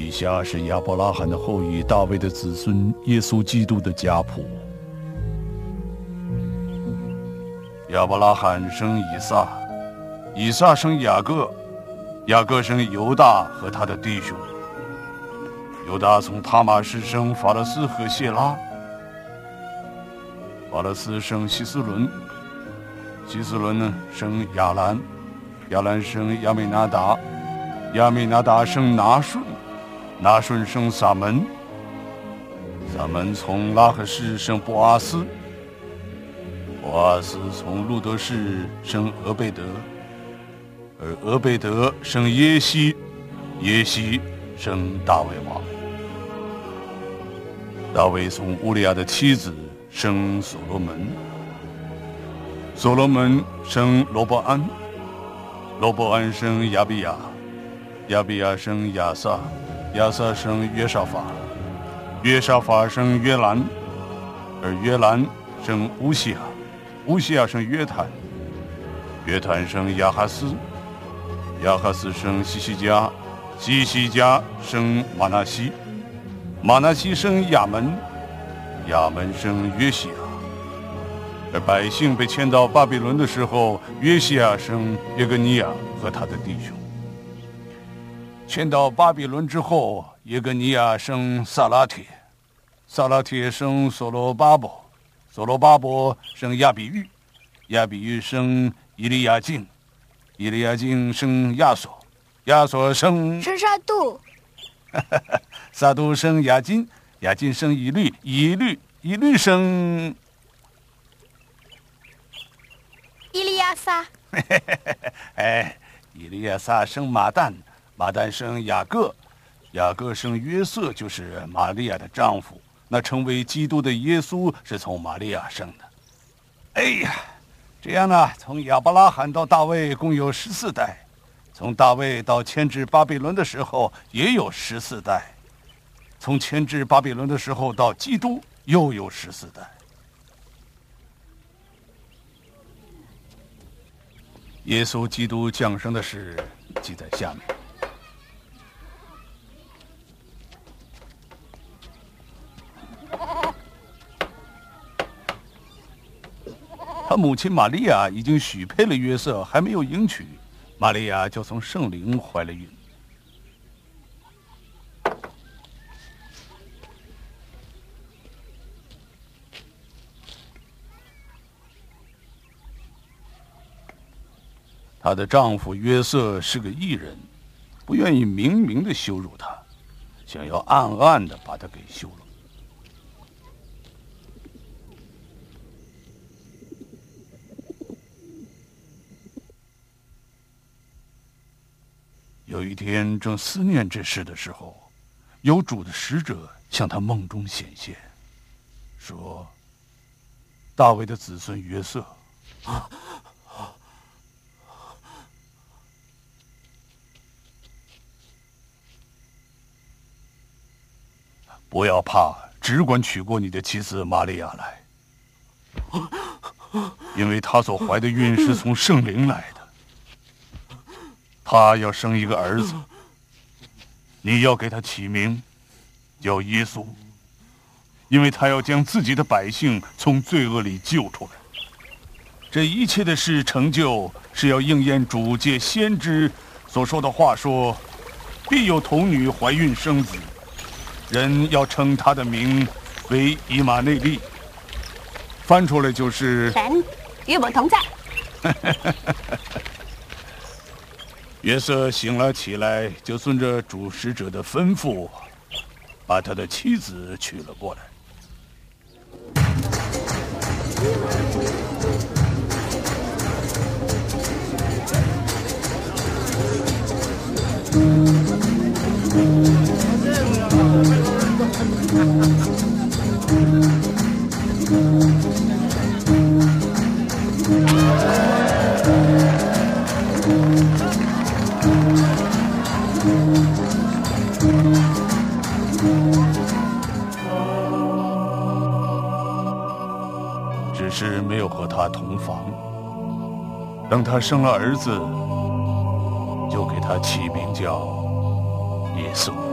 以下是亚伯拉罕的后裔大卫的子孙耶稣基督的家谱。亚伯拉罕生以撒，以撒生雅各，雅各生犹大和他的弟兄。犹大从他玛氏生法勒斯和谢拉，法勒斯生希斯伦，希斯伦呢生亚兰，亚兰生亚美拿达，亚美拿达生拿顺，拿顺生撒门，撒门从拉合氏生波阿斯，波阿斯从路德氏生俄贝德，而俄贝德生耶西，耶西生大卫王。大卫从乌利亚的妻子生所罗门，所罗门生罗伯安，罗伯安生亚比亚，亚比亚生亚撒，亚撒生约沙法，约沙法生约兰，而约兰生乌西亚，乌西亚生约坦，约坦生亚哈斯，亚哈斯生西西家，西西家生马拿西，马拿西生亚门，亚门生约西亚。而百姓被迁到巴比伦的时候，约西亚生耶格尼亚和他的弟兄。迁到巴比伦之后，耶格尼亚生撒拉铁，撒拉铁生所罗巴伯，所罗巴伯生亚比玉，亚比玉生以利亚敬，以利亚敬生亚索，亚索生沙杜， 撒杜生雅金，雅金生以律，以律生伊利亚撒。 哎，以利亚撒生马旦，马旦生雅各，雅各生约瑟，就是玛利亚的丈夫。那成为基督的耶稣是从玛利亚生的。哎呀，这样呢，从亚伯拉罕到大卫共有14代，从大卫到迁至巴比伦的时候也有14代，从迁至巴比伦的时候到基督又有14代。耶稣基督降生的事记在下面。他母亲玛利亚已经许配了约瑟，还没有迎娶，玛利亚就从圣灵怀了孕。她的丈夫约瑟是个义人，不愿意明明的羞辱她，想要暗暗的把她给休了。有一天正思念这事的时候，有主的使者向他梦中显现，说：大卫的子孙约瑟，不要怕，只管娶过你的妻子玛利亚来，因为她所怀的孕是从圣灵来的。他要生一个儿子，你要给他起名叫耶稣，因为他要将自己的百姓从罪恶里救出来。这一切的事成就，是要应验主借先知所说的话，说必有童女怀孕生子，人要称他的名为以马内利。翻出来就是神与我同在。 约瑟醒了起来，就顺着主使者的吩咐，把他的妻子娶了过来。只是没有和他同房。等他生了儿子，就给他起名叫耶稣。